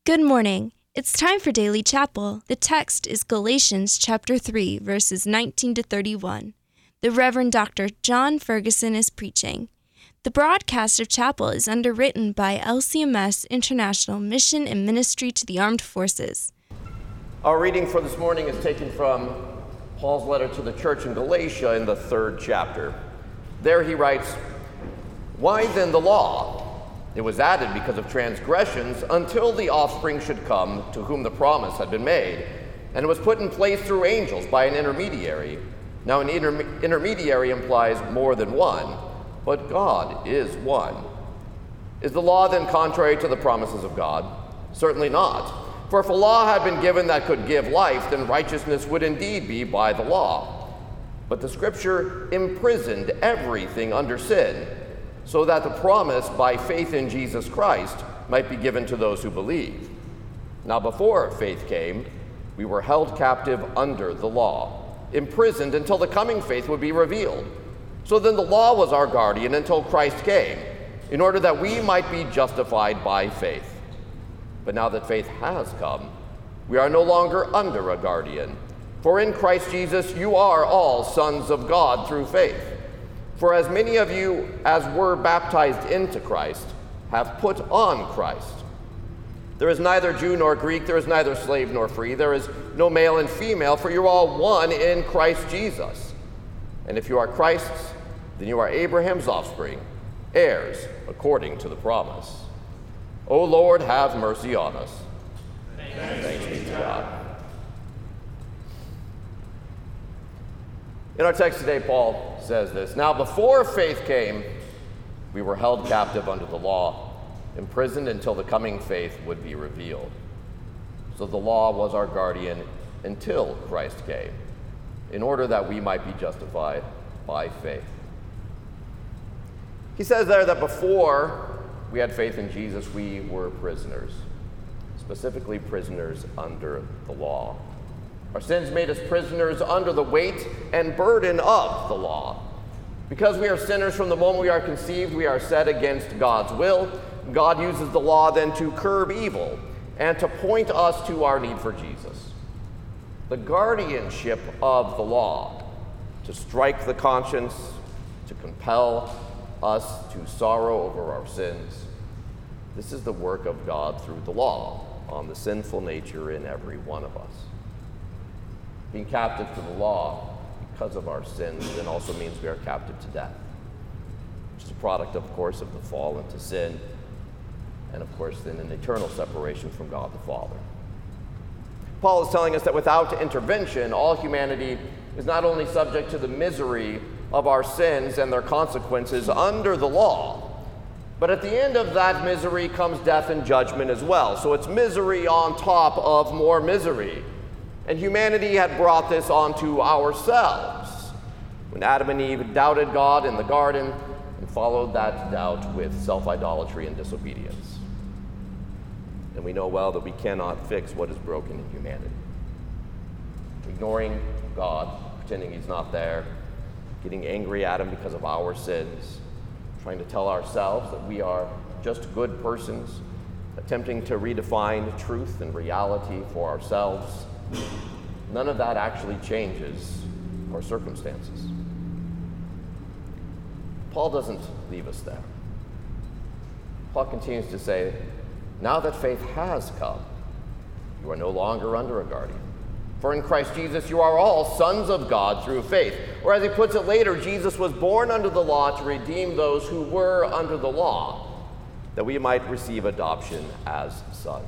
Good morning. It's time for Daily Chapel. The text is Galatians chapter 3, verses 19 to 31. The Reverend Dr. John Ferguson is preaching. The broadcast of chapel is underwritten by LCMS International Mission and Ministry to the Armed Forces. Our reading for this morning is taken from Paul's letter to the church in Galatia in the 3rd chapter. There he writes, "Why then the law? It was added because of transgressions until the offspring should come to whom the promise had been made, and it was put in place through angels by an intermediary. Now an intermediary implies more than one, but God is one. Is the law then contrary to the promises of God? Certainly not. For if a law had been given that could give life, then righteousness would indeed be by the law. But the Scripture imprisoned everything under sin, so that the promise by faith in Jesus Christ might be given to those who believe. Now before faith came, we were held captive under the law, imprisoned until the coming faith would be revealed. So then the law was our guardian until Christ came, in order that we might be justified by faith. But now that faith has come, we are no longer under a guardian. For in Christ Jesus you are all sons of God through faith. For as many of you as were baptized into Christ have put on Christ. There is neither Jew nor Greek, there is neither slave nor free, there is no male and female, for you are all one in Christ Jesus. And if you are Christ's, then you are Abraham's offspring, heirs according to the promise. O Lord, have mercy on us. Thanks be to God." In our text today, Paul says this, "Now before faith came, we were held captive under the law, imprisoned until the coming faith would be revealed. So the law was our guardian until Christ came, in order that we might be justified by faith." He says there that before we had faith in Jesus, we were prisoners, specifically prisoners under the law. Our sins made us prisoners under the weight and burden of the law. Because we are sinners from the moment we are conceived, we are set against God's will. God uses the law then to curb evil and to point us to our need for Jesus. The guardianship of the law, to strike the conscience, to compel us to sorrow over our sins. This is the work of God through the law on the sinful nature in every one of us. Being captive to the law because of our sins then also means we are captive to death, which is a product, of course, of the fall into sin, and of course then an eternal separation from God the Father. Paul is telling us that without intervention, all humanity is not only subject to the misery of our sins and their consequences under the law, but at the end of that misery comes death and judgment as well. So it's misery on top of more misery. And humanity had brought this onto ourselves when Adam and Eve doubted God in the garden and followed that doubt with self-idolatry and disobedience. And we know well that we cannot fix what is broken in humanity. Ignoring God, pretending he's not there, getting angry at him because of our sins, trying to tell ourselves that we are just good persons, attempting to redefine truth and reality for ourselves. None of that actually changes our circumstances. Paul doesn't leave us there. Paul continues to say, now that faith has come, you are no longer under a guardian. For in Christ Jesus you are all sons of God through faith. Or as he puts it later, Jesus was born under the law to redeem those who were under the law, that we might receive adoption as sons.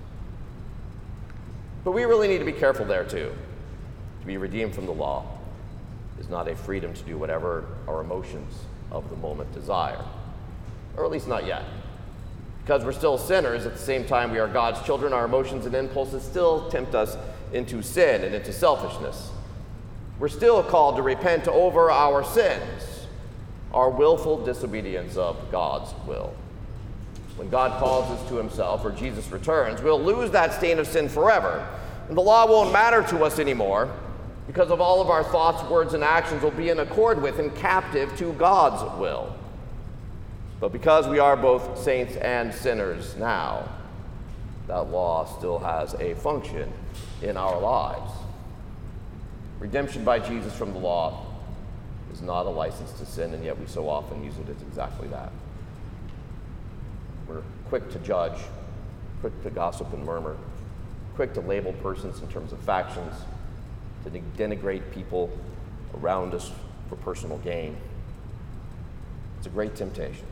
But we really need to be careful there too. To be redeemed from the law is not a freedom to do whatever our emotions of the moment desire, or at least not yet. Because we're still sinners, at the same time we are God's children, our emotions and impulses still tempt us into sin and into selfishness. We're still called to repent over our sins, our willful disobedience of God's will. When God calls us to himself or Jesus returns, we'll lose that stain of sin forever. And the law won't matter to us anymore because of all of our thoughts, words, and actions will be in accord with and captive to God's will. But because we are both saints and sinners now, that law still has a function in our lives. Redemption by Jesus from the law is not a license to sin, and yet we so often use it as exactly that. We're quick to judge, quick to gossip and murmur, quick to label persons in terms of factions, to denigrate people around us for personal gain. It's a great temptation.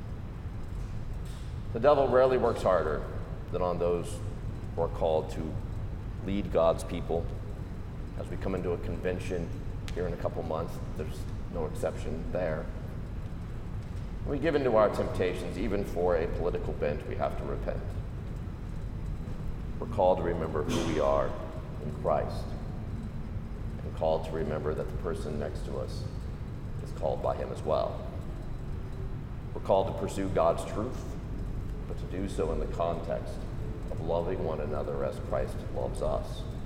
The devil rarely works harder than on those who are called to lead God's people. As we come into a convention here in a couple months, there's no exception there. When we give in to our temptations, even for a political bent, we have to repent. We're called to remember who we are in Christ, and called to remember that the person next to us is called by him as well. We're called to pursue God's truth, but to do so in the context of loving one another as Christ loves us.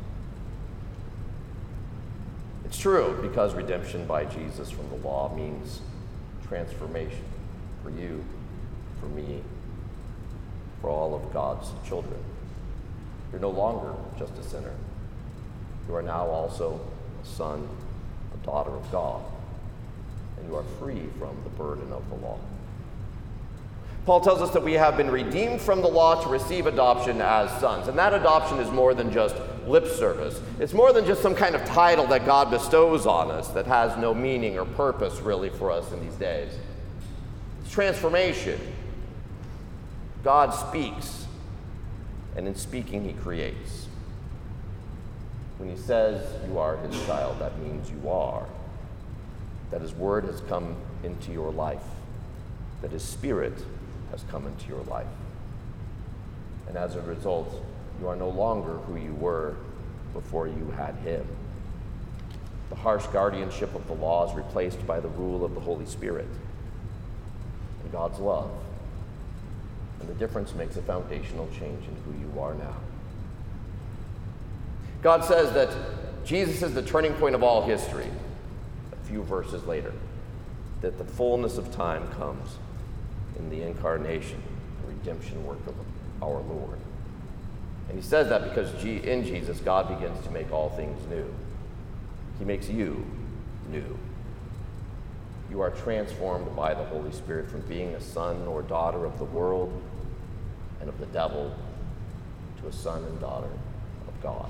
It's true, because redemption by Jesus from the law means transformation for you, for me, for all of God's children. You're no longer just a sinner. You are now also a son, a daughter of God, and you are free from the burden of the law. Paul tells us that we have been redeemed from the law to receive adoption as sons. And that adoption is more than just lip service. It's more than just some kind of title that God bestows on us that has no meaning or purpose really for us in these days. It's transformation. God speaks, and in speaking he creates. When he says you are his child, that means you are. That his word has come into your life. That his spirit has come into your life. And as a result, you are no longer who you were before you had him. The harsh guardianship of the law is replaced by the rule of the Holy Spirit and God's love. And the difference makes a foundational change in who you are now. God says that Jesus is the turning point of all history. A few verses later, that the fullness of time comes in the incarnation and redemption work of our Lord. And he says that because in Jesus, God begins to make all things new. He makes you new. You are transformed by the Holy Spirit from being a son or daughter of the world and of the devil to a son and daughter of God.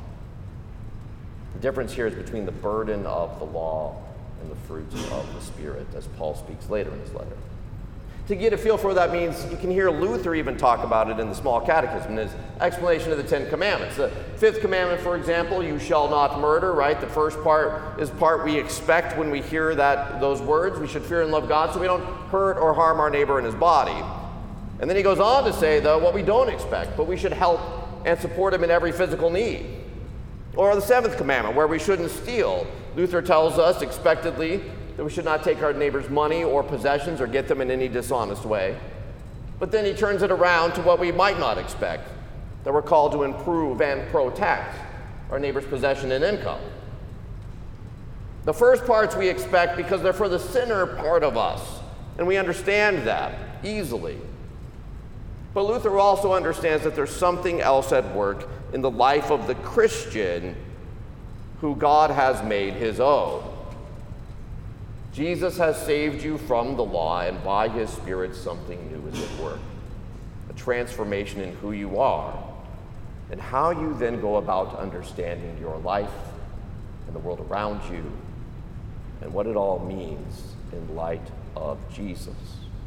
The difference here is between the burden of the law and the fruits of the Spirit, as Paul speaks later in his letter. To get a feel for what that means, you can hear Luther even talk about it in the Small Catechism, in his explanation of the Ten Commandments. The fifth commandment, for example, you shall not murder, right? The first part is part we expect when we hear those words. We should fear and love God so we don't hurt or harm our neighbor in his body. And then he goes on to say, though, what we don't expect, but we should help and support him in every physical need. Or the seventh commandment, where we shouldn't steal. Luther tells us expectedly that we should not take our neighbor's money or possessions or get them in any dishonest way. But then he turns it around to what we might not expect, that we're called to improve and protect our neighbor's possession and income. The first parts we expect because they're for the sinner part of us, and we understand that easily. But Luther also understands that there's something else at work in the life of the Christian who God has made his own. Jesus has saved you from the law, and by his Spirit something new is at work. A transformation in who you are, and how you then go about understanding your life and the world around you, and what it all means in light of Jesus.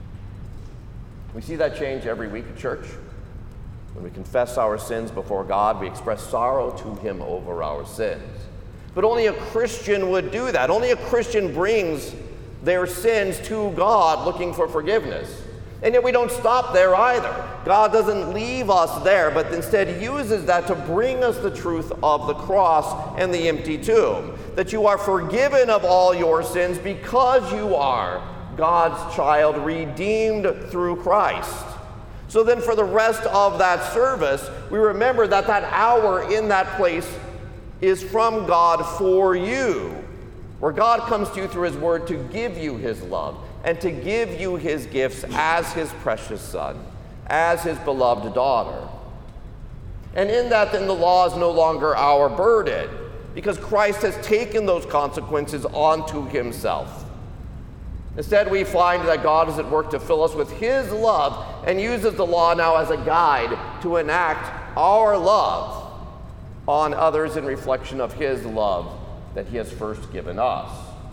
We see that change every week at church. When we confess our sins before God, we express sorrow to him over our sins. But only a Christian would do that. Only a Christian brings their sins to God looking for forgiveness. And yet we don't stop there either. God doesn't leave us there, but instead uses that to bring us the truth of the cross and the empty tomb. That you are forgiven of all your sins because you are God's child, redeemed through Christ. So then for the rest of that service, we remember that that hour in that place is from God for you, where God comes to you through his word to give you his love and to give you his gifts as his precious son, as his beloved daughter. And in that, then, the law is no longer our burden, because Christ has taken those consequences onto himself. Instead, we find that God is at work to fill us with his love and uses the law now as a guide to enact our love on others in reflection of his love that he has first given us.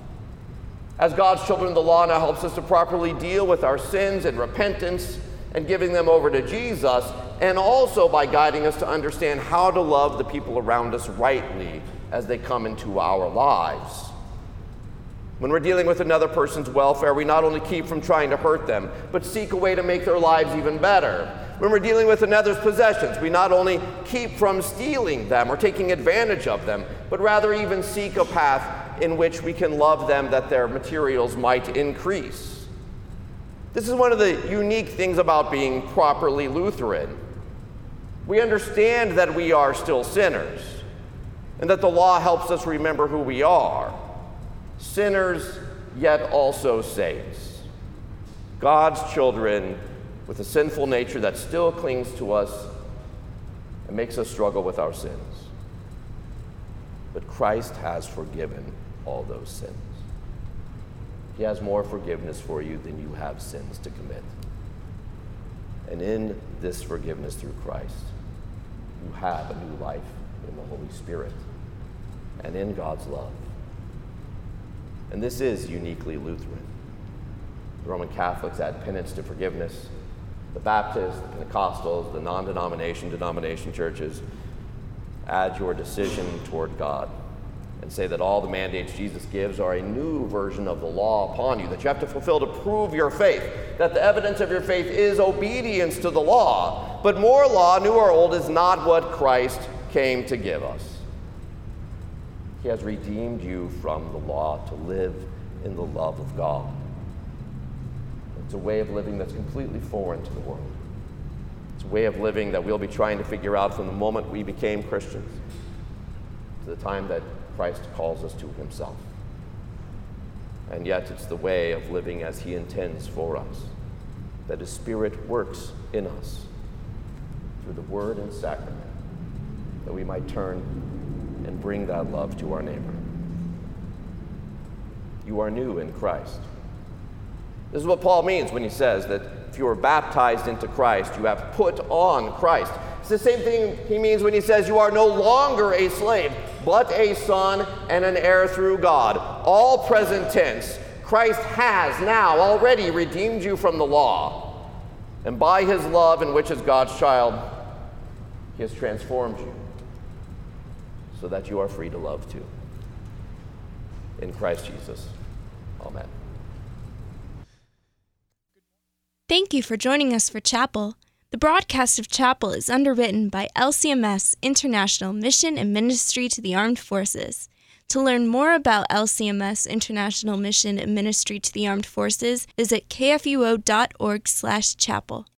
As God's children, the law now helps us to properly deal with our sins and repentance and giving them over to Jesus, and also by guiding us to understand how to love the people around us rightly as they come into our lives. When we're dealing with another person's welfare, we not only keep from trying to hurt them, but seek a way to make their lives even better. When we're dealing with another's possessions, we not only keep from stealing them or taking advantage of them, but rather even seek a path in which we can love them that their materials might increase. This is one of the unique things about being properly Lutheran. We understand that we are still sinners, and that the law helps us remember who we are. Sinners, yet also saints. God's children with a sinful nature that still clings to us and makes us struggle with our sins. But Christ has forgiven all those sins. He has more forgiveness for you than you have sins to commit. And in this forgiveness through Christ, you have a new life in the Holy Spirit and in God's love. And this is uniquely Lutheran. The Roman Catholics add penance to forgiveness. The Baptists, the Pentecostals, the denomination churches add your decision toward God and say that all the mandates Jesus gives are a new version of the law upon you that you have to fulfill to prove your faith, that the evidence of your faith is obedience to the law. But more law, new or old, is not what Christ came to give us. He has redeemed you from the law to live in the love of God. It's a way of living that's completely foreign to the world. It's a way of living that we'll be trying to figure out from the moment we became Christians to the time that Christ calls us to himself. And yet it's the way of living as he intends for us, that his Spirit works in us through the word and sacrament, that we might turn and bring that love to our neighbor. You are new in Christ. This is what Paul means when he says that if you are baptized into Christ, you have put on Christ. It's the same thing he means when he says you are no longer a slave, but a son and an heir through God. All present tense. Christ has now already redeemed you from the law. And by his love, in which as God's child, he has transformed you so that you are free to love too. In Christ Jesus. Amen. Thank you for joining us for Chapel. The broadcast of Chapel is underwritten by LCMS International Mission and Ministry to the Armed Forces. To learn more about LCMS International Mission and Ministry to the Armed Forces, visit kfuo.org/chapel.